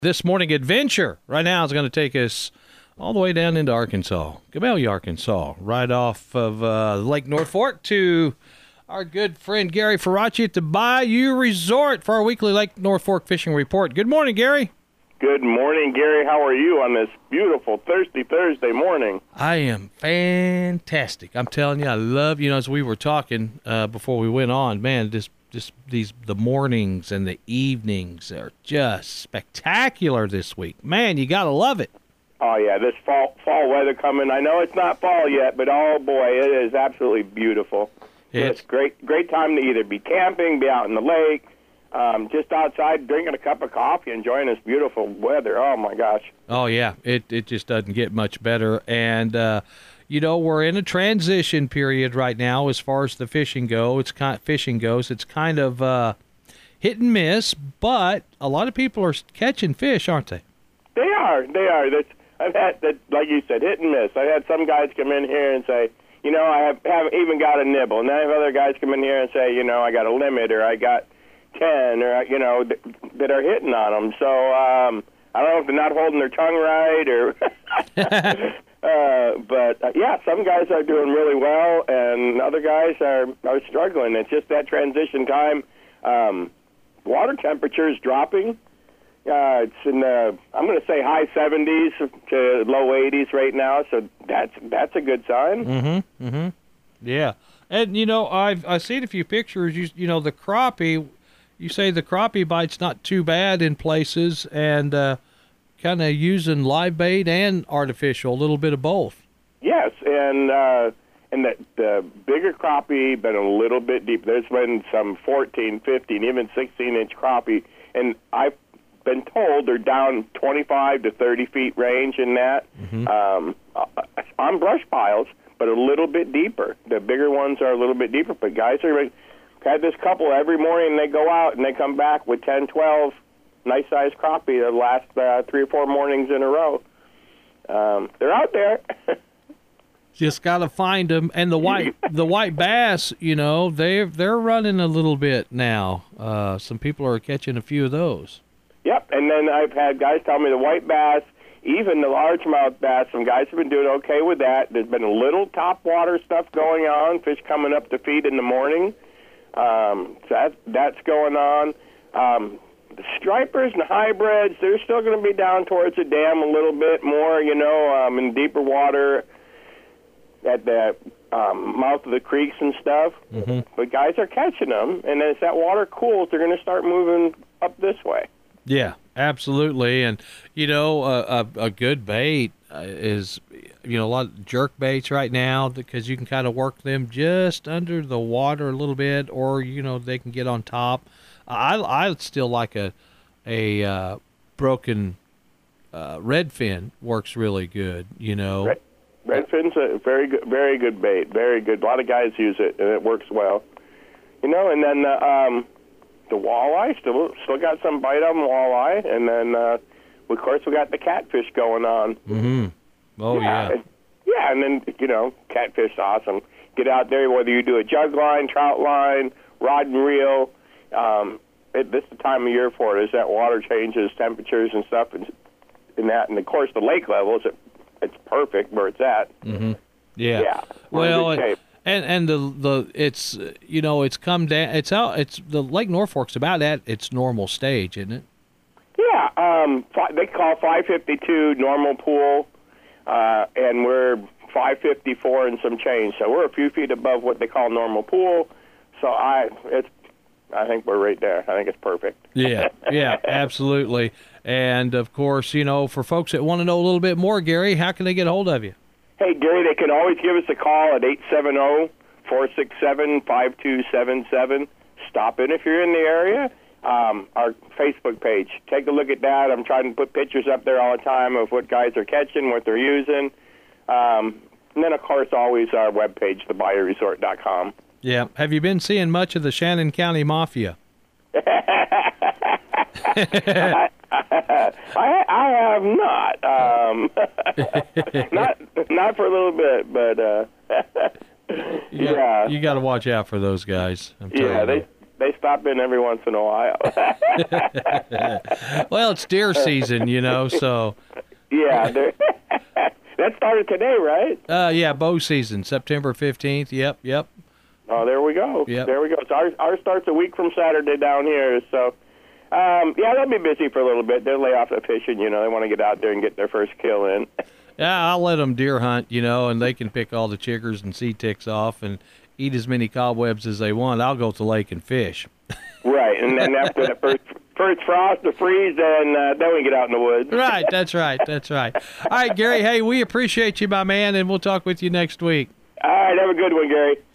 This morning adventure right now is going to take us all the way down into Arkansas, Gabelia, Arkansas, right off of Lake North Fork to our good friend Gary Faraci at the Bayou Resort for our weekly Lake North Fork fishing report. Good morning, Gary. Good morning, Gary. How are you on this beautiful thirsty Thursday morning? I am fantastic. I'm telling you, I love, as we were talking before we went on, man, the mornings and the evenings are just spectacular this week. Man, you got to love it. Oh, yeah, this fall weather coming. I know it's not fall yet, but oh, boy, it is absolutely beautiful. It's great time to either be camping, be out in the lake, just outside drinking a cup of coffee, enjoying this beautiful weather. Oh, my gosh. Oh, yeah, it just doesn't get much better. And, we're in a transition period right now as far as the fishing goes. It's kind of hit and miss, but a lot of people are catching fish, aren't they? They are. I've had, like you said, hit and miss. I've had some guys come in here and say, I haven't even got a nibble. And then I have other guys come in here and say, I got a limit or I got 10 or, that are hitting on them. So I don't know if they're not holding their tongue right or but some guys are doing really well and other guys are struggling. It's just that transition time. Water temperature is dropping. It's in the, I'm going to say high 70s to low 80s right now, so that's a good sign. Mm-hmm, mm-hmm. Yeah. And, I've seen a few pictures, the crappie, you say the crappie bite's not too bad in places, and kind of using live bait and artificial, a little bit of both. Yes, and the bigger crappie been a little bit deep. There's been some 14, 15, even 16-inch crappie, and I've been told they're down 25 to 30 feet range in that on brush piles, but a little bit deeper. The bigger ones are a little bit deeper, but guys are had this couple every morning. They go out and they come back with 10, 12 nice-sized crappie the last 3 or 4 mornings in a row. They're out there. Just got to find them. And the white bass, they're running a little bit now. Some people are catching a few of those. Yep, and then I've had guys tell me the white bass, even the largemouth bass, some guys have been doing okay with that. There's been a little topwater stuff going on, fish coming up to feed in the morning. So that's going on. The stripers and hybrids, they're still going to be down towards the dam a little bit more, in deeper water at the mouth of the creeks and stuff. Mm-hmm. But guys are catching them, and as that water cools, they're going to start moving up this way. Yeah, absolutely. And, a good bait is, a lot of jerk baits right now because you can kind of work them just under the water a little bit or, they can get on top. I still like a broken redfin works really good, Redfin's a very good bait, very good. A lot of guys use it, and it works well. And then the walleye, still got some bite on walleye, and then, of course, we got the catfish going on. Mm-hmm. Oh, yeah. And then, catfish awesome. Get out there, whether you do a jug line, trout line, rod and reel, this is the time of year for it, as that water changes temperatures and stuff, and that, and of course the lake levels, it's perfect where it's at. Mm-hmm. Yeah. Well, and the it's it's come down. It's the Lake North Fork's about at its normal stage, isn't it? Yeah. They call 552 normal pool, and we're 554 and some change. So we're a few feet above what they call normal pool. So I think we're right there. I think it's perfect. Yeah, absolutely. And, of course, for folks that want to know a little bit more, Gary, how can they get a hold of you? Hey, Gary, they can always give us a call at 870-467-5277. Stop in if you're in the area. Our Facebook page, take a look at that. I'm trying to put pictures up there all the time of what guys are catching, what they're using. And then, of course, always our webpage, thebayouresort.com. Yeah. Have you been seeing much of the Shannon County Mafia? I have not. Not for a little bit, but you got to watch out for those guys. I'm telling you. they stop in every once in a while. Well, it's deer season, so. Yeah, that started today, right? Yeah, bow season, September 15th. Yep. Oh, there we go. Yep. There we go. So ours starts a week from Saturday down here. So, yeah, they'll be busy for a little bit. They'll lay off the fishing. They want to get out there and get their first kill in. Yeah, I'll let them deer hunt, and they can pick all the chiggers and sea ticks off and eat as many cobwebs as they want. I'll go to the lake and fish. Right, and then after the first frost or freeze, then we get out in the woods. Right, that's right. All right, Gary, hey, we appreciate you, my man, and we'll talk with you next week. All right, have a good one, Gary.